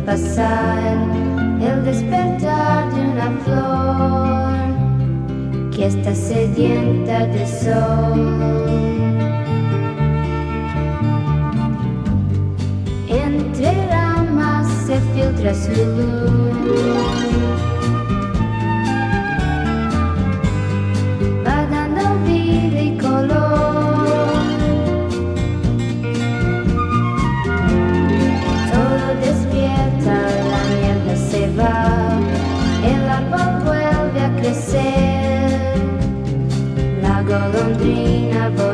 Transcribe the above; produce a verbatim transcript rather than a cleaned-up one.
pasar el despertar de una flor que está sedienta de sol. Entre ramas se filtra su luz, va dando vida y color. Todo despierta, la niebla se va, el árbol vuelve a crecer, la golondrina